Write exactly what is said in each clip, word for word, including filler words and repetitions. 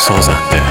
سازنده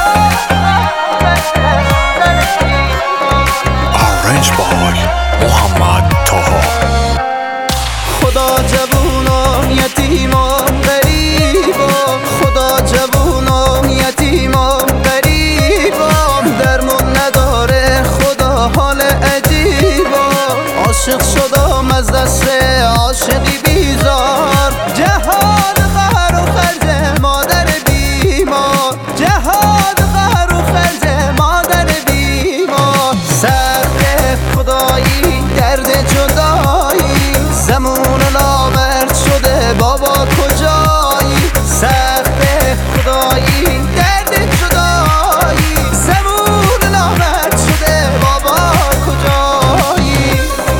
آرنج بای محمد طاها. خدا جوونان یتیمان غریبان، خدا جوونان یتیمان غریبان، درمون نداره خدا حال عجیبان. عاشق شدم از دست عاشقی بیزار، جهاد قهر و خرج مادر بیمار، جهاد قهر و خرج مادر بیمار. سخت خدایی درد جدایی، زمون نامرد شده بابا کجایی. سخت خدایی درد جدایی، زمون نامرد شده بابا کجایی.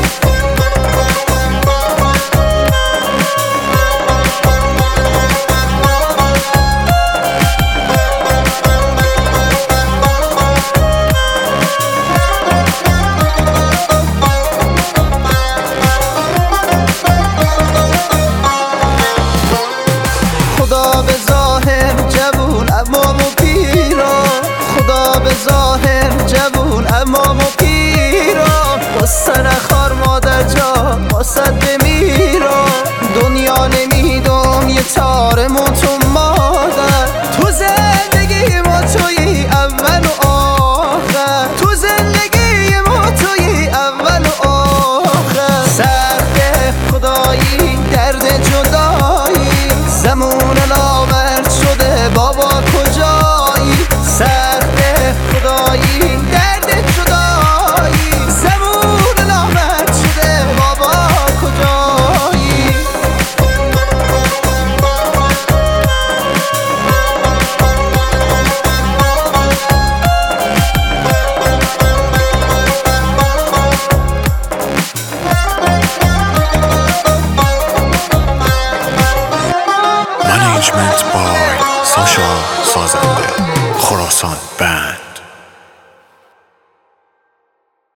خدا به ظاهر جوون اما مو پیرا، خدا به ظاهر جوون اما مو پیرا. قصه نخوار مادر جان واسد بمیرا، دنیا نمیدم یه تار موتون مادر. تو زندگی ما توی اول و آخر، تو زندگی ما توی اول و آخر. سخت خدایی درد جدایی، زمون نامرد شده بابا کجایی. سخت خدایی درد جدایی، زمون نامرد شده بابا کجایی. منیجمنت بای ساشا سازنده خراسان بند.